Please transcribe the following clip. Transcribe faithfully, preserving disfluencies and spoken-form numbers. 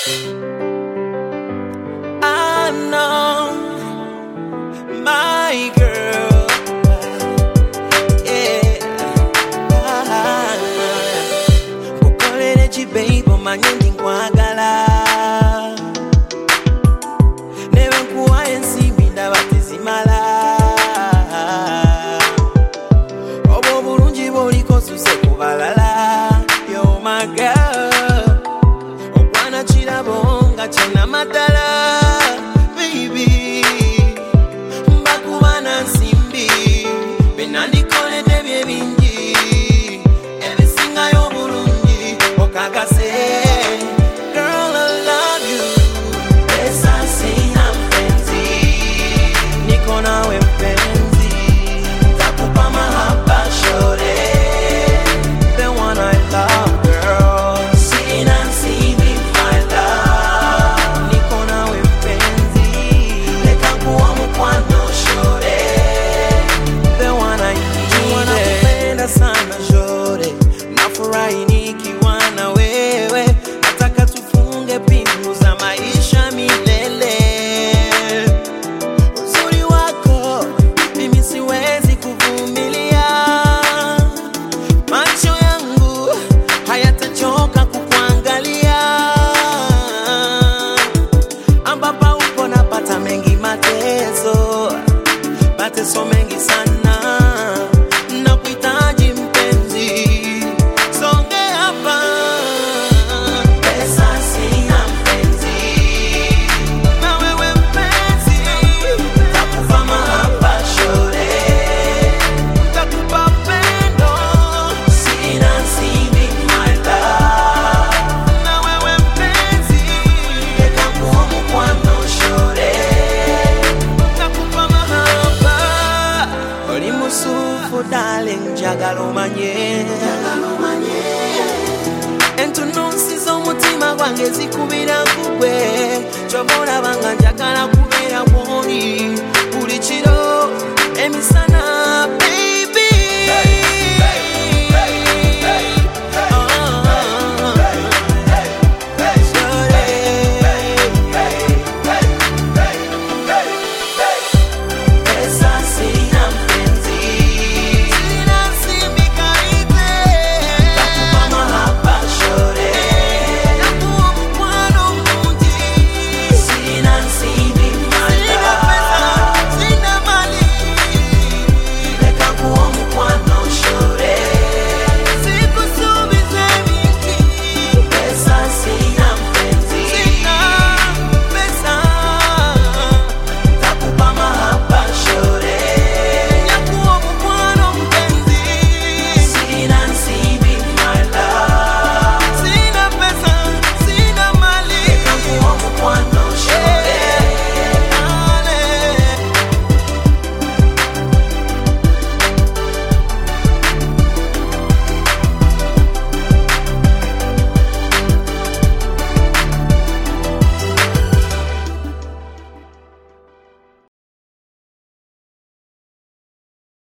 I know my girl, yeah. Kukolere chibeibo manyendi nkwagala. Never nkuwa ensimbi ndabatizimala. Obo bulungi boliko suse kubalala. You're my girl. Okwana chirabo nga chena madala. Baby, mbakubana nsimbi benandikole nebye bingi ebisinga y'obulungi okakase. Girl, I love you. Pesa sina mpenzi, niko nawe mpenzi, takupa mahaba shore, the one I love, girl. Sina nsimbi my love, niko nawe mpenzi, leka kuwa mkwano shore, the one I need. Wanakupenda sana shore, nafurahi nikiwa na wewe, nataka tufunge pingu za maisha milele. Uzuri wako mimi siwezi kuvumilia, macho yangu hayatachoka kukuangalia. Ambapa uko napata mengi mateso, mateso mengi sana, nakuhitaji mpenzi, songe hapa. Pesa sina mpenzi, na wewe mpenzi, takupa mahaba shore, takupa pendo. Sina nsimbi my love, na wewe mpenzi, leka kuwa mkwano shore, takupa mahaba. Oli musufu darling, njagala omanye, entunnunsi z'omutima gwange zikubira kugwe, ky'oba olaba nga njagala kubeera bw'oli.